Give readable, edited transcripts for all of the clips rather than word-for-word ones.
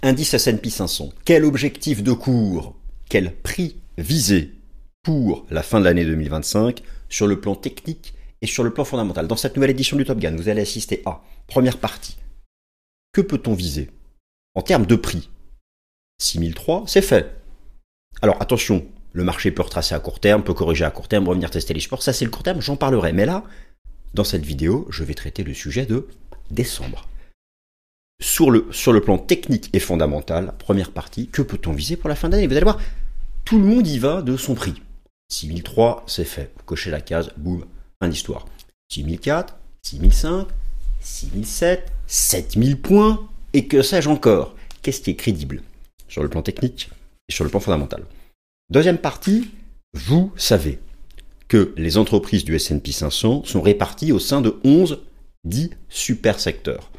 Indice S&P 500. Quel objectif de cours, quel prix visé pour la fin de l'année 2025 sur le plan technique et sur le plan fondamental. Dans cette nouvelle édition du Top Gun, vous allez assister à première partie. Que peut-on viser en termes de prix? 6003, c'est fait. Alors attention, le marché peut retracer à court terme, peut corriger à court terme, revenir tester les supports. Ça c'est le court terme, j'en parlerai. Mais là, dans cette vidéo, je vais traiter le sujet de décembre. Sur le plan technique et fondamental, première partie, que peut-on viser pour la fin d'année? Vous allez voir, tout le monde y va de son prix. 6003, c'est fait. Vous cochez la case, boum, fin d'histoire. 6004, 6005, 6007, 7000 points, et que sais-je encore? Qu'est-ce qui est crédible sur le plan technique et sur le plan fondamental? Deuxième partie, vous savez que les entreprises du S&P 500 sont réparties au sein de 10 super secteurs.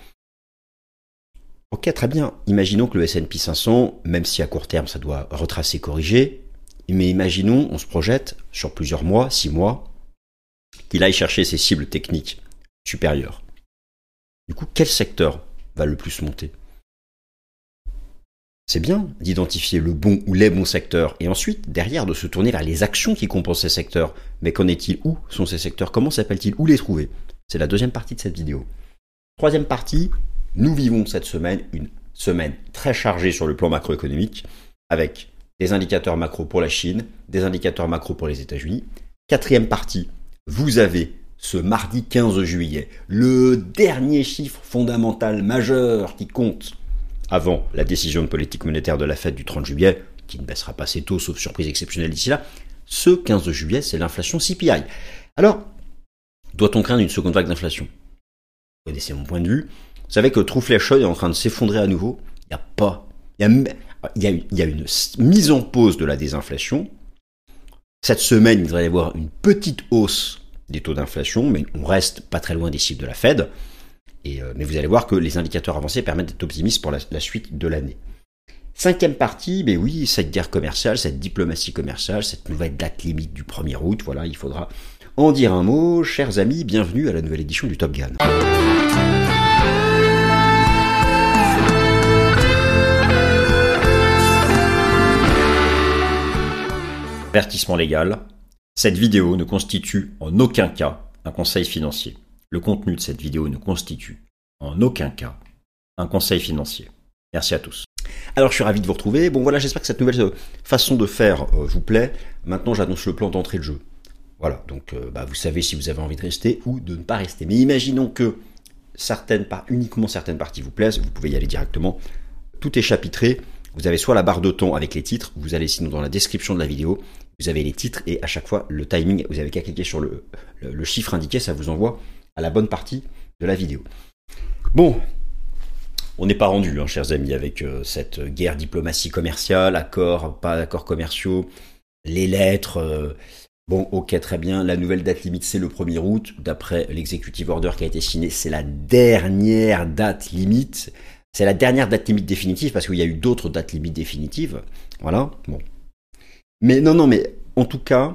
Ok, très bien. Imaginons que le S&P 500, même si à court terme ça doit retracer, corriger, mais imaginons, on se projette sur plusieurs mois, 6 mois, qu'il aille chercher ses cibles techniques supérieures. Du coup, quel secteur va le plus monter? C'est bien d'identifier le bon ou les bons secteurs et ensuite, derrière, de se tourner vers les actions qui compensent ces secteurs. Mais qu'en est-il? Où sont ces secteurs? Comment s'appellent-ils? Où les trouver? C'est la deuxième partie de cette vidéo. Troisième partie, nous vivons cette semaine une semaine très chargée sur le plan macroéconomique avec des indicateurs macro pour la Chine, des indicateurs macro pour les États-Unis. Quatrième partie, vous avez ce mardi 15 juillet, le dernier chiffre fondamental majeur qui compte avant la décision de politique monétaire de la Fed du 30 juillet, qui ne baissera pas ses taux sauf surprise exceptionnelle d'ici là. Ce 15 juillet, c'est l'inflation CPI. Alors, doit-on craindre une seconde vague d'inflation? Vous connaissez mon point de vue. Vous savez que Truflation est en train de s'effondrer à nouveau. Il y a une mise en pause de la désinflation. Cette semaine, il devrait y avoir une petite hausse des taux d'inflation, mais on reste pas très loin des cibles de la Fed. Mais vous allez voir que les indicateurs avancés permettent d'être optimistes pour la suite de l'année. Cinquième partie, ben oui, cette guerre commerciale, cette diplomatie commerciale, cette nouvelle date limite du 1er août, voilà, il faudra en dire un mot. Chers amis, bienvenue à la nouvelle édition du Top Gun. Avertissement légal, cette vidéo ne constitue en aucun cas un conseil financier. Le contenu de cette vidéo ne constitue en aucun cas un conseil financier. Merci à tous. Alors je suis ravi de vous retrouver. Bon voilà, j'espère que cette nouvelle façon de faire vous plaît. Maintenant j'annonce le plan d'entrée de jeu. Voilà, donc vous savez si vous avez envie de rester ou de ne pas rester. Mais imaginons que uniquement certaines parties vous plaisent, vous pouvez y aller directement. Tout est chapitré. Vous avez soit la barre de temps avec les titres, vous allez sinon dans la description de la vidéo, vous avez les titres et à chaque fois le timing, vous avez qu'à cliquer sur le chiffre indiqué, ça vous envoie à la bonne partie de la vidéo. Bon, on n'est pas rendu, chers amis, avec cette guerre diplomatie commerciale, accords, pas accords commerciaux, les lettres. Bon, ok, très bien. La nouvelle date limite, c'est le 1er août. D'après l'executive order qui a été signé, c'est la dernière date limite. C'est la dernière date limite définitive parce qu'il y a eu d'autres dates limites définitives. Voilà. Bon. Mais non, mais en tout cas,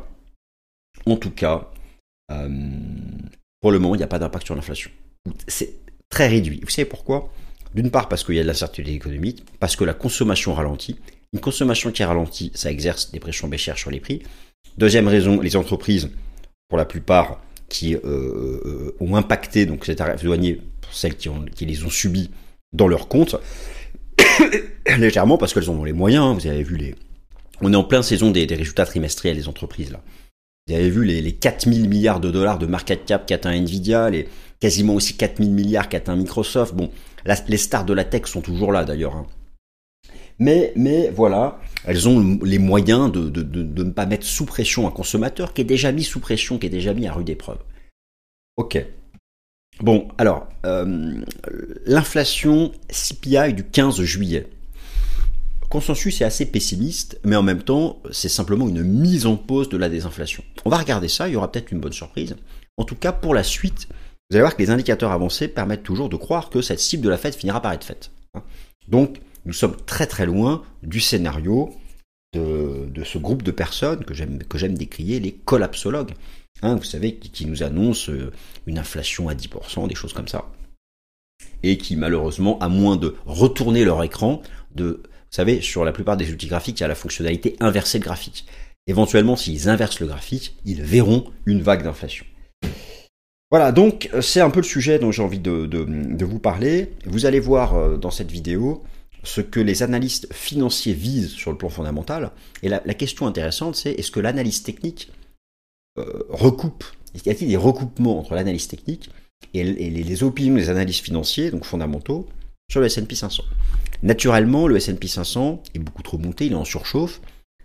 pour le moment, il n'y a pas d'impact sur l'inflation. C'est très réduit. Vous savez pourquoi? D'une part, parce qu'il y a de l'incertitude économique, parce que la consommation ralentit. Une consommation qui ralentit, ça exerce des pressions baissières sur les prix. Deuxième raison, les entreprises, pour la plupart, qui ont impacté donc ces tarifs douaniers, pour celles qui les ont subis dans leur compte, légèrement, parce qu'elles en ont les moyens. Vous avez vu on est en pleine saison des résultats trimestriels des entreprises là. Vous avez vu les 4000 milliards de dollars de market cap qu'atteint Nvidia, les quasiment aussi 4000 milliards qu'atteint Microsoft. Bon, les stars de la tech sont toujours là d'ailleurs. Mais voilà, elles ont les moyens de ne pas mettre sous pression un consommateur qui est déjà mis sous pression, qui est déjà mis à rude épreuve. Ok. Bon, alors, l'inflation CPI du 15 juillet. Le consensus est assez pessimiste, mais en même temps, c'est simplement une mise en pause de la désinflation. On va regarder ça, il y aura peut-être une bonne surprise. En tout cas, pour la suite, vous allez voir que les indicateurs avancés permettent toujours de croire que cette cible de la Fed finira par être faite. Donc, nous sommes très très loin du scénario de ce groupe de personnes que j'aime décrier, les collapsologues. Vous savez, qui nous annoncent une inflation à 10%, des choses comme ça. et qui malheureusement, à moins de retourner leur écran, vous savez, sur la plupart des outils graphiques, il y a la fonctionnalité inverser le graphique. Éventuellement, s'ils inversent le graphique, ils verront une vague d'inflation. Voilà, donc c'est un peu le sujet dont j'ai envie de vous parler. Vous allez voir dans cette vidéo ce que les analystes financiers visent sur le plan fondamental. Et la question intéressante, c'est est-ce que l'analyse technique recoupe, y a-t-il des recoupements entre l'analyse technique et les opinions des analystes financiers, donc fondamentaux, sur le S&P 500. Naturellement, le S&P 500 est beaucoup trop monté, il est en surchauffe.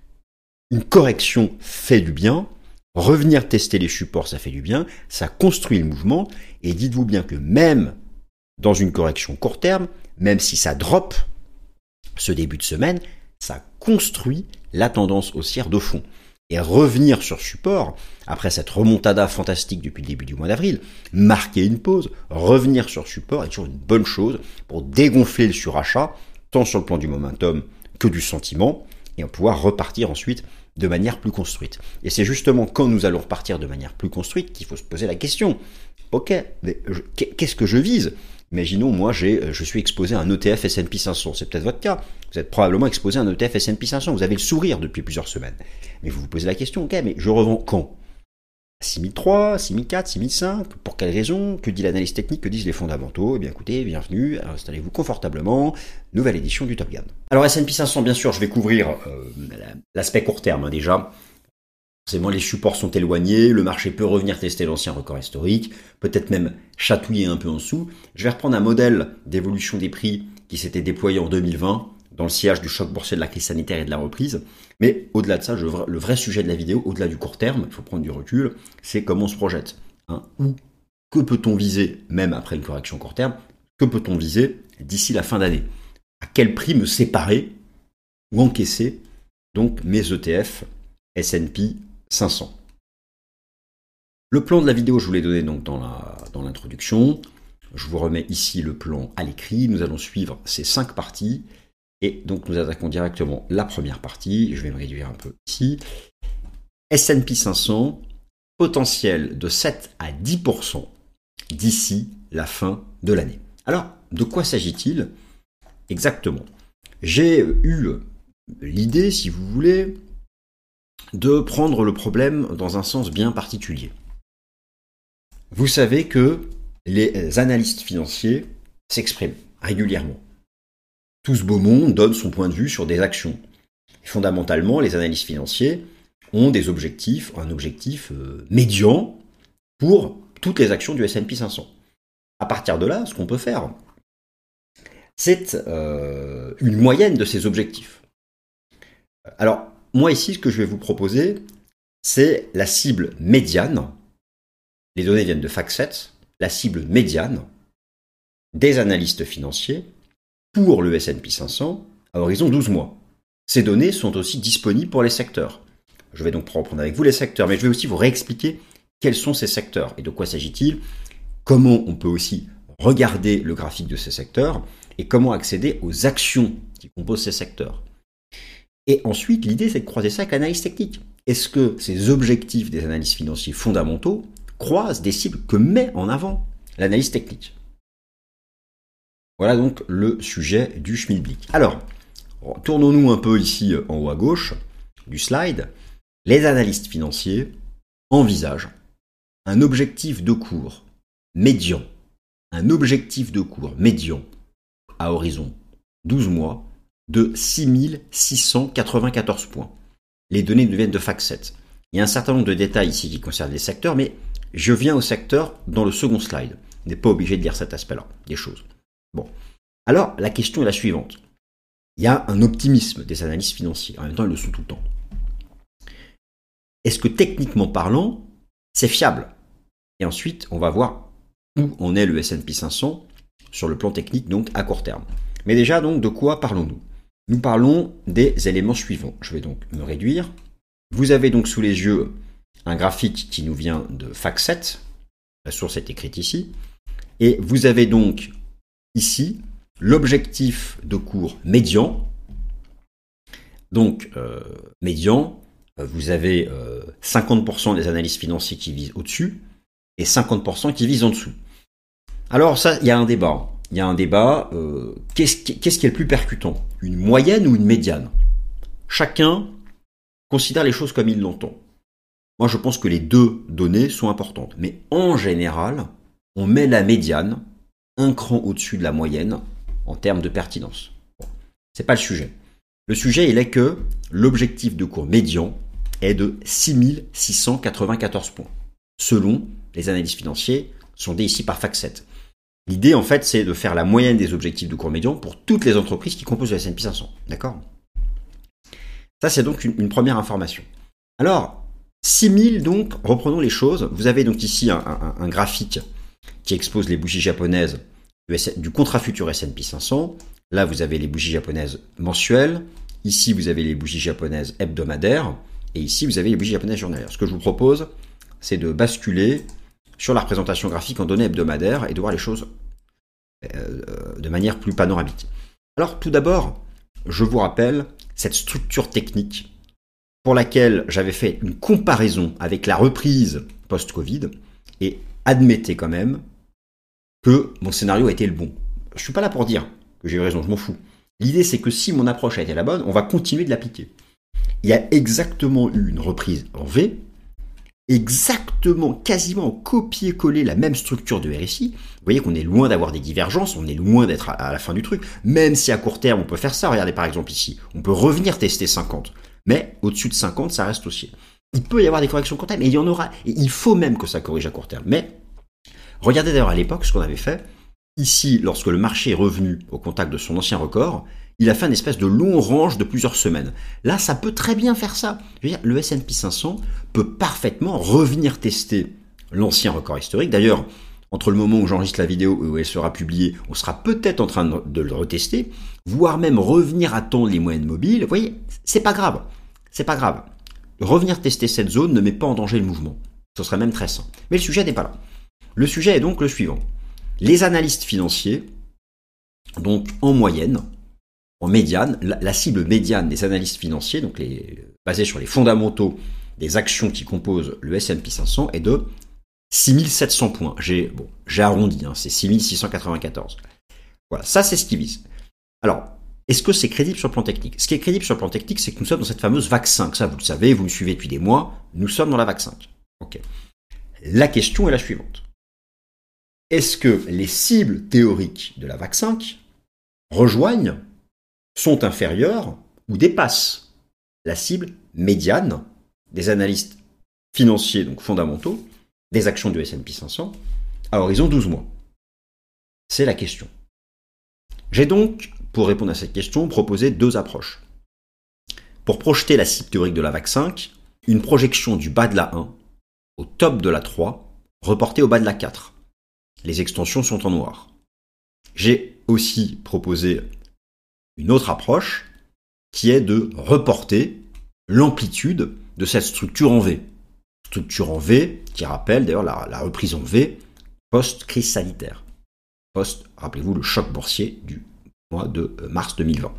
Une correction fait du bien. Revenir tester les supports, ça fait du bien. Ça construit le mouvement. Et dites-vous bien que même dans une correction court terme, même si ça drop ce début de semaine, ça construit la tendance haussière de fond. Et revenir sur support, après cette remontada fantastique depuis le début du mois d'avril, marquer une pause, revenir sur support est toujours une bonne chose pour dégonfler le surachat, tant sur le plan du momentum que du sentiment, et pouvoir repartir ensuite de manière plus construite. Et c'est justement quand nous allons repartir de manière plus construite qu'il faut se poser la question. Ok, mais qu'est-ce que je vise ? Imaginons, moi, je suis exposé à un ETF S&P 500. C'est peut-être votre cas. Vous êtes probablement exposé à un ETF S&P 500. Vous avez le sourire depuis plusieurs semaines. Mais vous vous posez la question, ok, mais je revends quand ? 6003, 6004, 6005, pour quelles raisons ? Que dit l'analyse technique ? Que disent les fondamentaux ? Eh bien écoutez, bienvenue, installez-vous confortablement, nouvelle édition du Top Gun. Alors S&P 500, bien sûr, je vais couvrir l'aspect court terme déjà. Forcément, les supports sont éloignés, le marché peut revenir tester l'ancien record historique, peut-être même chatouiller un peu en dessous. Je vais reprendre un modèle d'évolution des prix qui s'était déployé en 2020, dans le sillage du choc boursier de la crise sanitaire et de la reprise. Mais au-delà de ça, le vrai sujet de la vidéo, au-delà du court terme, il faut prendre du recul, c'est comment on se projette. Que peut-on viser, même après une correction court terme, que peut-on viser d'ici la fin d'année ? À quel prix me séparer ou encaisser donc mes ETF S&P 500. Le plan de la vidéo, je vous l'ai donné donc dans l'introduction. Je vous remets ici le plan à l'écrit. Nous allons suivre ces 5 parties. Et donc nous attaquons directement la première partie. Je vais me réduire un peu ici. S&P 500, potentiel de 7 à 10% d'ici la fin de l'année. Alors, de quoi s'agit-il exactement ? J'ai eu l'idée, si vous voulez, de prendre le problème dans un sens bien particulier. Vous savez que les analystes financiers s'expriment régulièrement. Tout ce beau monde donne son point de vue sur des actions. Et fondamentalement, les analystes financiers ont des objectifs, un objectif médian pour toutes les actions du S&P 500. À partir de là, ce qu'on peut faire, c'est une moyenne de ces objectifs. Alors, moi ici, ce que je vais vous proposer, c'est la cible médiane. Les données viennent de FactSet. La cible médiane des analystes financiers pour le S&P 500 à horizon 12 mois. Ces données sont aussi disponibles pour les secteurs. Je vais donc reprendre avec vous les secteurs, mais je vais aussi vous réexpliquer quels sont ces secteurs et de quoi s'agit-il, comment on peut aussi regarder le graphique de ces secteurs et comment accéder aux actions qui composent ces secteurs. Et ensuite, l'idée, c'est de croiser ça avec l'analyse technique. Est-ce que ces objectifs des analystes financiers fondamentaux croisent des cibles que met en avant l'analyse technique ? Voilà donc le sujet du schmilblick. Alors, tournons-nous un peu ici en haut à gauche du slide. Les analystes financiers envisagent un objectif de cours médian. Un objectif de cours médian à horizon 12 mois de 6694 points. Les données nous viennent de FactSet. Il y a un certain nombre de détails ici qui concernent les secteurs, mais je viens au secteur dans le second slide. On n'est pas obligé de lire cet aspect-là des choses. Bon. Alors, la question est la suivante. Il y a un optimisme des analystes financiers. En même temps, ils le sont tout le temps. Est-ce que techniquement parlant, c'est fiable ? Et ensuite, on va voir où en est le S&P 500 sur le plan technique, donc à court terme. Mais déjà, donc, de quoi parlons-nous ? Nous parlons des éléments suivants. Je vais donc me réduire. Vous avez donc sous les yeux un graphique qui nous vient de FactSet. La source est écrite ici. Et vous avez donc ici l'objectif de cours médian. Donc, médian, vous avez 50% des analystes financiers qui visent au-dessus et 50% qui visent en dessous. Alors ça, il y a un débat. il y a un débat, qu'est-ce qui est le plus percutant? Une moyenne ou une médiane? Chacun considère les choses comme il l'entend. Moi, je pense que les deux données sont importantes. Mais en général, on met la médiane un cran au-dessus de la moyenne en termes de pertinence. Bon, c'est pas le sujet. Le sujet, il est que l'objectif de cours médian est de 6694 points, selon les analystes financiers sondés ici par FactSet. L'idée, en fait, c'est de faire la moyenne des objectifs de cours médian pour toutes les entreprises qui composent le S&P 500. D'accord? Ça, c'est donc une première information. Alors, 6000, donc, reprenons les choses. Vous avez donc ici un graphique qui expose les bougies japonaises du contrat futur S&P 500. Là, vous avez les bougies japonaises mensuelles. Ici, vous avez les bougies japonaises hebdomadaires. Et ici, vous avez les bougies japonaises journalières. Ce que je vous propose, c'est de basculer sur la représentation graphique en données hebdomadaires et de voir les choses de manière plus panoramique. Alors, tout d'abord, je vous rappelle cette structure technique pour laquelle j'avais fait une comparaison avec la reprise post-Covid et admettez quand même que mon scénario était le bon. Je ne suis pas là pour dire que j'ai eu raison, je m'en fous. L'idée, c'est que si mon approche a été la bonne, on va continuer de l'appliquer. Il y a exactement eu une reprise en V, exactement, quasiment copier-coller la même structure de RSI. Vous voyez qu'on est loin d'avoir des divergences, on est loin d'être à la fin du truc, même si à court terme, on peut faire ça. Regardez par exemple ici, on peut revenir tester 50, mais au-dessus de 50, ça reste haussier. Il peut y avoir des corrections court terme, et il y en aura, et il faut même que ça corrige à court terme. Mais regardez d'ailleurs à l'époque ce qu'on avait fait. Ici, lorsque le marché est revenu au contact de son ancien record, il a fait une espèce de long range de plusieurs semaines. Là, ça peut très bien faire ça. Je veux dire, le S&P 500 peut parfaitement revenir tester l'ancien record historique. D'ailleurs, entre le moment où j'enregistre la vidéo et où elle sera publiée, on sera peut-être en train de le retester, voire même revenir attendre les moyennes mobiles. Vous voyez, c'est pas grave. C'est pas grave. Revenir tester cette zone ne met pas en danger le mouvement. Ce serait même très sain. Mais le sujet n'est pas là. Le sujet est donc le suivant. Les analystes financiers, donc en moyenne, en médiane, la cible médiane des analystes financiers, donc basée sur les fondamentaux des actions qui composent le S&P 500, est de 6700 points. J'ai arrondi, c'est 6694. Voilà, ça c'est ce qui vise. Alors, est-ce que c'est crédible sur le plan technique? Ce qui est crédible sur le plan technique, c'est que nous sommes dans cette fameuse vague 5. Ça, vous le savez, vous me suivez depuis des mois, nous sommes dans la vague 5. Ok. La question est la suivante. Est-ce que les cibles théoriques de la vague 5 rejoignent, sont inférieures ou dépassent la cible médiane des analystes financiers, donc fondamentaux, des actions du S&P 500 à horizon 12 mois? C'est la question. J'ai donc, pour répondre à cette question, proposé deux approches. Pour projeter la cible théorique de la vague 5, une projection du bas de la 1 au top de la 3, reportée au bas de la 4. Les extensions sont en noir. J'ai aussi proposé une autre approche qui est de reporter l'amplitude de cette structure en V. Structure en V qui rappelle d'ailleurs la reprise en V post-crise sanitaire. Rappelez-vous, le choc boursier du mois de mars 2020.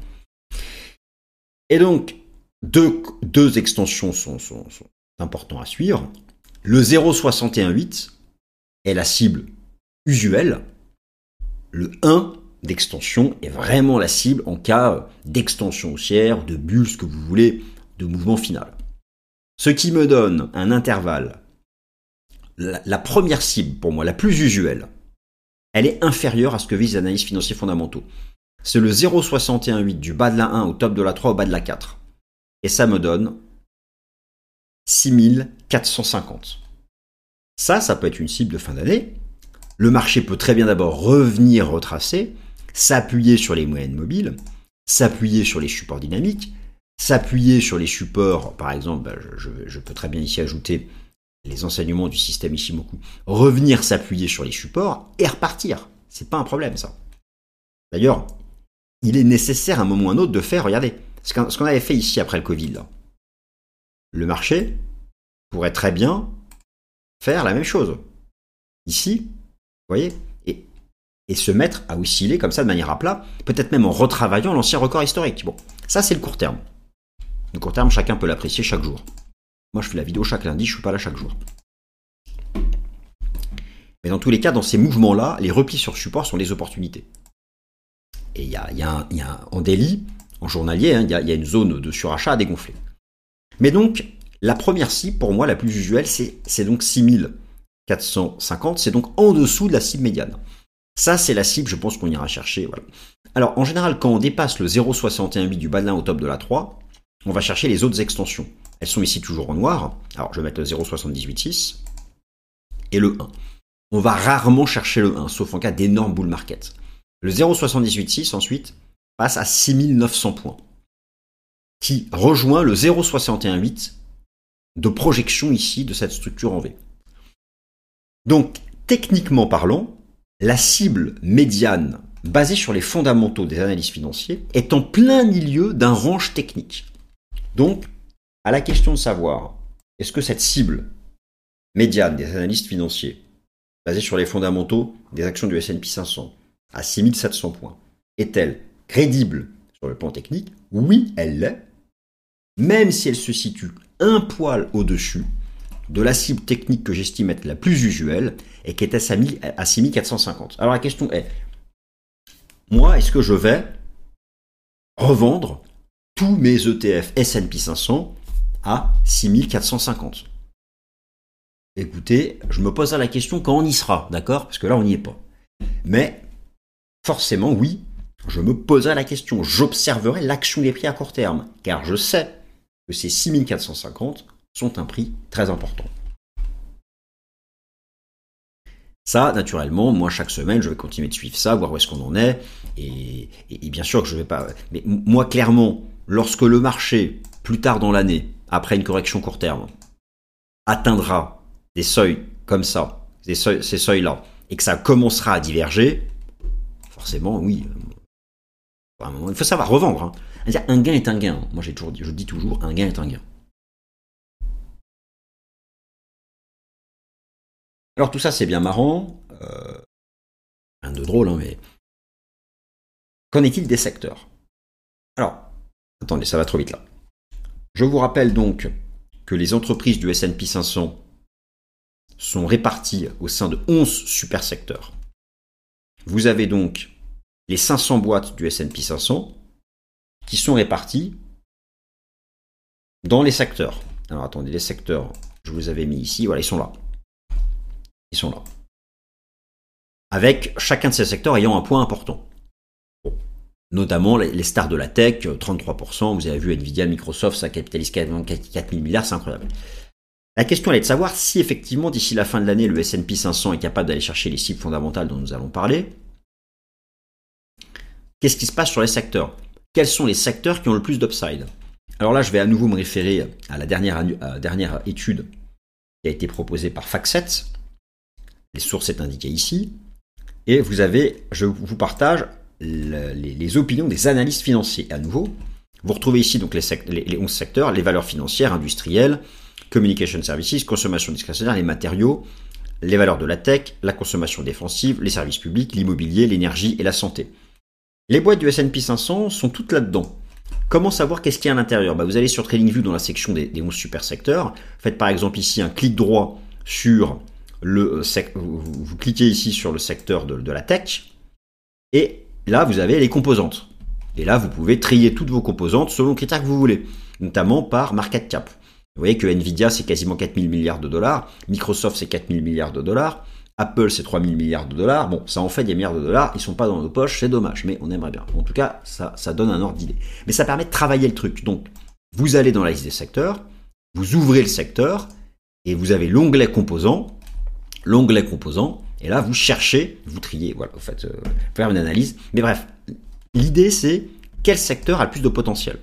Et donc, deux extensions sont importantes à suivre. Le 0,618 est la cible usuelle. Le 1 d'extension est vraiment la cible en cas d'extension haussière, de bulle, ce que vous voulez, de mouvement final. Ce qui me donne un intervalle. La première cible, pour moi, la plus usuelle, elle est inférieure à ce que visent les analystes financiers fondamentaux. C'est le 0,618 du bas de la 1 au top de la 3 au bas de la 4. Et ça me donne 6450. Ça peut être une cible de fin d'année. Le marché peut très bien d'abord revenir retracer, s'appuyer sur les moyennes mobiles, s'appuyer sur les supports dynamiques, s'appuyer sur les supports, par exemple, je peux très bien ici ajouter les enseignements du système Ishimoku, revenir s'appuyer sur les supports et repartir. C'est pas un problème, ça. D'ailleurs, il est nécessaire à un moment ou à un autre de faire, regardez, ce qu'on avait fait ici après le Covid, là. Le marché pourrait très bien faire la même chose. Ici, vous voyez, et se mettre à osciller comme ça de manière à plat, peut-être même en retravaillant l'ancien record historique. Bon, ça c'est le court terme. Le court terme, chacun peut l'apprécier chaque jour. Moi, je fais la vidéo chaque lundi, je suis pas là chaque jour. Mais dans tous les cas, dans ces mouvements-là, les replis sur support sont des opportunités. Et il y a en daily, en journalier, il y a une zone de surachat à dégonfler. Mais donc, la première cible, pour moi, la plus usuelle, c'est donc 6450, c'est donc en dessous de la cible médiane. Ça, c'est la cible, je pense qu'on ira chercher. Voilà. Alors, en général, quand on dépasse le 0,618 du bas de 1 au top de la 3, on va chercher les autres extensions. Elles sont ici toujours en noir. Alors, je vais mettre le 0,786 et le 1. On va rarement chercher le 1, sauf en cas d'énormes bull market. Le 0,786, ensuite, passe à 6900 points, qui rejoint le 0,618 de projection ici de cette structure en V. Donc, techniquement parlant, la cible médiane basée sur les fondamentaux des analystes financiers est en plein milieu d'un range technique. Donc, à la question de savoir, est-ce que cette cible médiane des analystes financiers basée sur les fondamentaux des actions du S&P 500 à 6700 points est-elle crédible sur le plan technique? Oui, elle l'est, même si elle se situe un poil au-dessus de la cible technique que j'estime être la plus usuelle et qui est à 6450. Alors la question est, moi, est-ce que je vais revendre tous mes ETF S&P 500 à 6450? Écoutez, je me poserai la question quand on y sera, d'accord? Parce que là, on n'y est pas. Mais forcément, oui, je me poserai la question. J'observerai l'action des prix à court terme, car je sais que ces 6450 sont un prix très important. Ça, naturellement, moi, chaque semaine, je vais continuer de suivre ça, voir où est-ce qu'on en est. Et bien sûr que je vais pas... Mais moi, clairement, lorsque le marché, plus tard dans l'année, après une correction court terme, atteindra des seuils comme ça, ces seuils-là, et que ça commencera à diverger, forcément, oui. Il faut savoir revendre. Un gain est un gain. Moi, je dis toujours, un gain est un gain. Alors tout ça c'est bien marrant, rien de drôle, mais qu'en est-il des secteurs? Alors, attendez, ça va trop vite là. Je vous rappelle donc que les entreprises du S&P 500 sont réparties au sein de 11 super secteurs. Vous avez donc les 500 boîtes du S&P 500 qui sont réparties dans les secteurs. Alors attendez, les secteurs, je vous avais mis ici, voilà, ils sont là. Ils sont là. Avec chacun de ces secteurs ayant un point important. Bon. Notamment les stars de la tech, 33%, vous avez vu Nvidia, Microsoft, ça capitalise quasiment 4 000 milliards, c'est incroyable. La question elle est de savoir si effectivement d'ici la fin de l'année, le S&P 500 est capable d'aller chercher les cibles fondamentales dont nous allons parler. Qu'est-ce qui se passe sur les secteurs? Quels sont les secteurs qui ont le plus d'upside? Alors là, je vais à nouveau me référer à la dernière étude qui a été proposée par FactSet. Les sources sont indiquées ici. Et je vous partage les opinions des analystes financiers. À nouveau, vous retrouvez ici donc les 11 secteurs, les valeurs financières, industrielles, communication services, consommation discrétionnaire, les matériaux, les valeurs de la tech, la consommation défensive, les services publics, l'immobilier, l'énergie et la santé. Les boîtes du S&P 500 sont toutes là-dedans. Comment savoir qu'est-ce qu'il y a à l'intérieur? Vous allez sur TradingView dans la section des 11 super secteurs. Faites par exemple ici un clic droit sur vous cliquez ici sur le secteur de la tech et là vous avez les composantes. Et là vous pouvez trier toutes vos composantes selon le critère que vous voulez, notamment par market cap. Vous voyez que Nvidia c'est quasiment 4 000 milliards de dollars, Microsoft c'est 4 000 milliards de dollars, Apple c'est 3 000 milliards de dollars. Bon, ça en fait des milliards de dollars, ils sont pas dans nos poches, c'est dommage, mais on aimerait bien. En tout cas, ça donne un ordre d'idée. Mais ça permet de travailler le truc. Donc, vous allez dans la liste des secteurs, vous ouvrez le secteur et vous avez l'onglet composants, et là vous cherchez, vous triez, voilà, vous faites faire une analyse. Mais bref, l'idée c'est quel secteur a le plus de potentiel.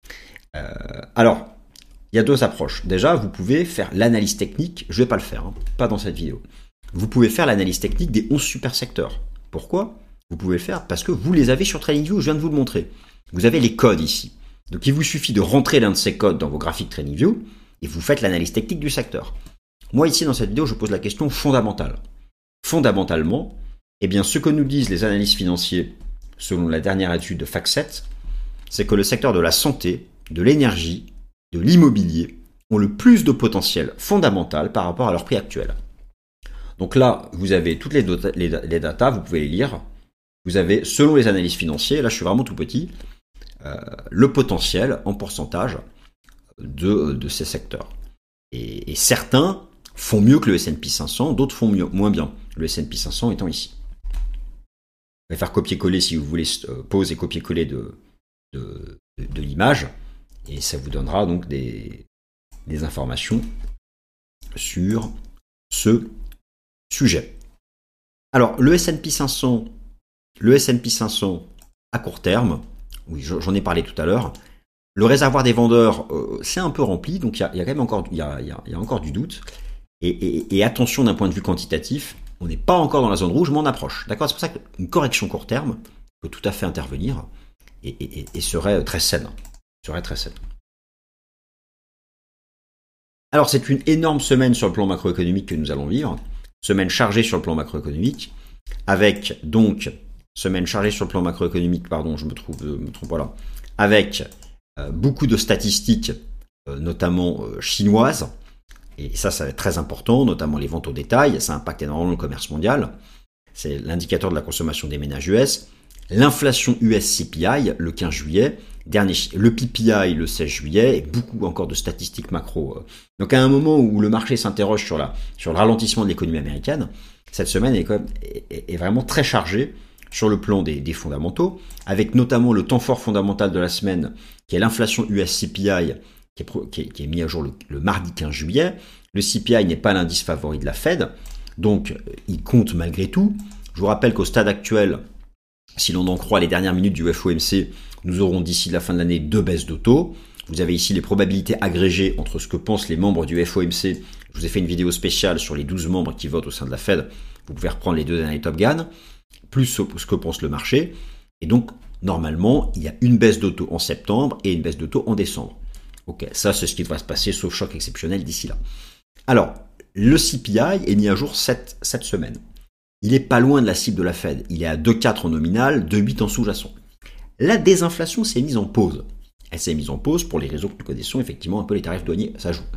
Alors, il y a deux approches. Déjà, vous pouvez faire l'analyse technique, je vais pas le faire, pas dans cette vidéo. Vous pouvez faire l'analyse technique des 11 super secteurs. Pourquoi? Vous pouvez le faire parce que vous les avez sur TradingView, je viens de vous le montrer. Vous avez les codes ici. Donc il vous suffit de rentrer l'un de ces codes dans vos graphiques TradingView et vous faites l'analyse technique du secteur. Moi ici dans cette vidéo, je pose la question fondamentale. Fondamentalement, eh bien ce que nous disent les analystes financiers selon la dernière étude de FactSet, c'est que le secteur de la santé, de l'énergie, de l'immobilier ont le plus de potentiel fondamental par rapport à leur prix actuel. Donc là, vous avez toutes les datas, vous pouvez les lire. vous avez, selon les analyses financières, là je suis vraiment tout petit, le potentiel en pourcentage de ces secteurs. Et certains font mieux que le S&P 500, d'autres font moins bien. Le S&P 500 étant ici. Vous pouvez faire copier-coller si vous voulez, pause et copier-coller de l'image, et ça vous donnera donc des informations sur ce sujet. Alors, le S&P 500 à court terme, oui, j'en ai parlé tout à l'heure. Le réservoir des vendeurs, c'est un peu rempli, donc il y a quand même encore, il y a encore du doute. Et attention d'un point de vue quantitatif, on n'est pas encore dans la zone rouge, mais on approche. D'accord ? C'est pour ça qu'une correction court terme peut tout à fait intervenir et serait très saine. Alors, c'est une énorme semaine sur le plan macroéconomique que nous allons vivre. Semaine chargée sur le plan macroéconomique, avec donc semaine chargée sur le plan macroéconomique, pardon, je me trompe, voilà, avec beaucoup de statistiques, notamment chinoises, et ça va être très important, notamment les ventes au détail, ça impacte énormément le commerce mondial, c'est l'indicateur de la consommation des ménages US, l'inflation US CPI le 15 juillet, le PPI le 16 juillet, et beaucoup encore de statistiques macro. Donc à un moment où le marché s'interroge sur le ralentissement de l'économie américaine, cette semaine est vraiment très chargée sur le plan des fondamentaux, avec notamment le temps fort fondamental de la semaine, qui est l'inflation US CPI, qui est mis à jour le mardi 15 juillet. Le CPI n'est pas l'indice favori de la Fed, donc il compte malgré tout. Je vous rappelle qu'au stade actuel, si l'on en croit les dernières minutes du FOMC, nous aurons d'ici la fin de l'année 2 baisses de taux. Vous avez ici les probabilités agrégées entre ce que pensent les membres du FOMC. Je vous ai fait une vidéo spéciale sur les 12 membres qui votent au sein de la Fed. Vous pouvez reprendre les 2 derniers Top Gun, plus ce que pense le marché. Et donc, normalement, il y a une baisse de taux en septembre et une baisse de taux en décembre. Ok, ça c'est ce qui va se passer, sauf choc exceptionnel d'ici là. Alors, le CPI est mis à jour cette semaine. Il est pas loin de la cible de la Fed. Il est à 2,4 en nominal, 2,8 en sous-jacent. La désinflation s'est mise en pause. Elle s'est mise en pause pour les raisons que nous connaissons, effectivement, un peu les tarifs douaniers, ça joue.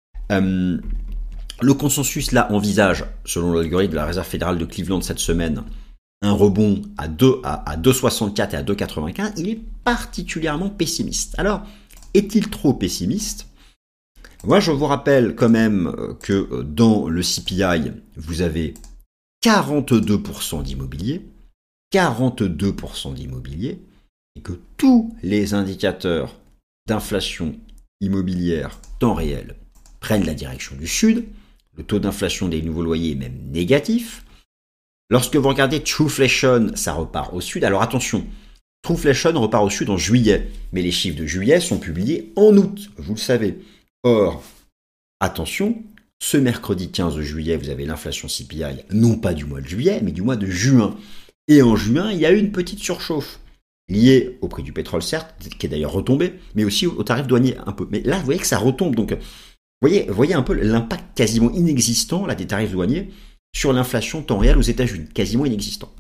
Le consensus, là, envisage, selon l'algorithme de la Réserve fédérale de Cleveland cette semaine, un rebond à 2,64 et à 2,95. Il est particulièrement pessimiste. Alors, est-il trop pessimiste ? Moi, je vous rappelle quand même que dans le CPI, vous avez 42% d'immobilier, 42% d'immobilier, et que tous les indicateurs d'inflation immobilière temps réel prennent la direction du sud. Le taux d'inflation des nouveaux loyers est même négatif. Lorsque vous regardez Trueflation, ça repart au sud. Alors attention, Trueflation repart au sud en juillet, mais les chiffres de juillet sont publiés en août, vous le savez. Or, attention, ce mercredi 15 juillet, vous avez l'inflation CPI, non pas du mois de juillet, mais du mois de juin. Et en juin, il y a eu une petite surchauffe, liée au prix du pétrole, certes, qui est d'ailleurs retombé, mais aussi au tarif douanier un peu. Mais là, vous voyez que ça retombe, donc voyez un peu l'impact quasiment inexistant là, des tarifs douaniers sur l'inflation temps réel aux États-Unis, quasiment inexistant.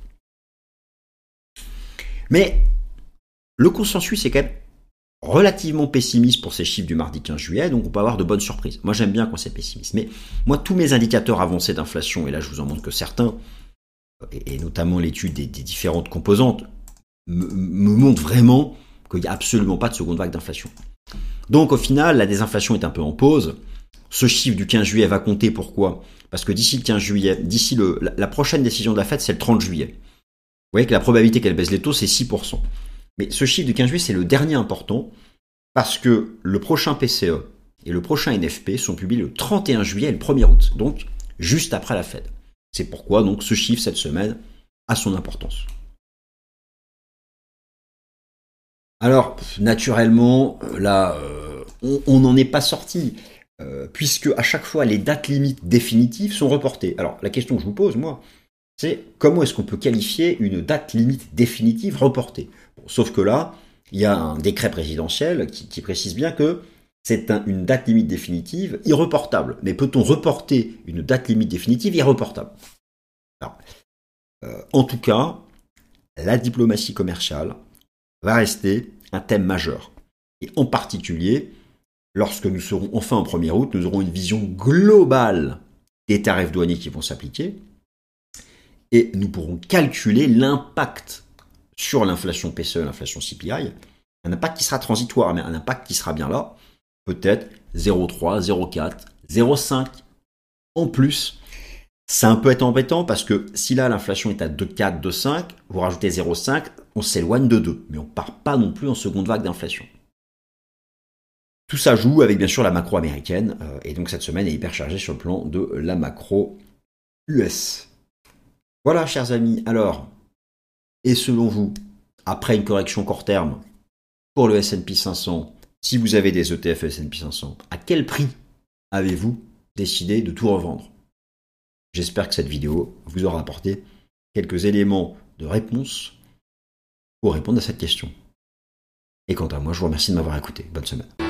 Mais le consensus est quand même relativement pessimiste pour ces chiffres du mardi 15 juillet, donc on peut avoir de bonnes surprises. Moi, j'aime bien quand c'est pessimiste. Mais moi, tous mes indicateurs avancés d'inflation, et là, je vous en montre que certains, et notamment l'étude des différentes composantes, me montrent vraiment qu'il n'y a absolument pas de seconde vague d'inflation. Donc, au final, la désinflation est un peu en pause. Ce chiffre du 15 juillet va compter. Pourquoi ? Parce que d'ici le 15 juillet, d'ici la prochaine décision de la Fed, c'est le 30 juillet. Vous voyez que la probabilité qu'elle baisse les taux, c'est 6%. Mais ce chiffre du 15 juillet, c'est le dernier important parce que le prochain PCE et le prochain NFP sont publiés le 31 juillet et le 1er août, donc juste après la Fed. C'est pourquoi donc ce chiffre cette semaine a son importance. Alors, naturellement, là, on n'en est pas sorti, puisque à chaque fois, les dates limites définitives sont reportées. Alors, la question que je vous pose, moi, c'est comment est-ce qu'on peut qualifier une date limite définitive reportée ? Bon, sauf que là, il y a un décret présidentiel qui précise bien que c'est une date limite définitive irreportable. Mais peut-on reporter une date limite définitive irreportable ? Alors, en tout cas, la diplomatie commerciale va rester un thème majeur. Et en particulier, lorsque nous serons enfin en 1er août, nous aurons une vision globale des tarifs douaniers qui vont s'appliquer. et nous pourrons calculer l'impact sur l'inflation PCE, l'inflation CPI, un impact qui sera transitoire, mais un impact qui sera bien là, peut-être 0,3, 0,4, 0,5 en plus. Ça peut être embêtant parce que si là l'inflation est à 2,4, 2,5, vous rajoutez 0,5, on s'éloigne de 2, mais on ne part pas non plus en seconde vague d'inflation. Tout ça joue avec bien sûr la macro américaine, et donc cette semaine est hyper chargée sur le plan de la macro US. Voilà, chers amis, alors, et selon vous, après une correction court terme pour le S&P 500, si vous avez des ETF S&P 500, à quel prix avez-vous décidé de tout revendre? J'espère que cette vidéo vous aura apporté quelques éléments de réponse pour répondre à cette question. Et quant à moi, je vous remercie de m'avoir écouté. Bonne semaine.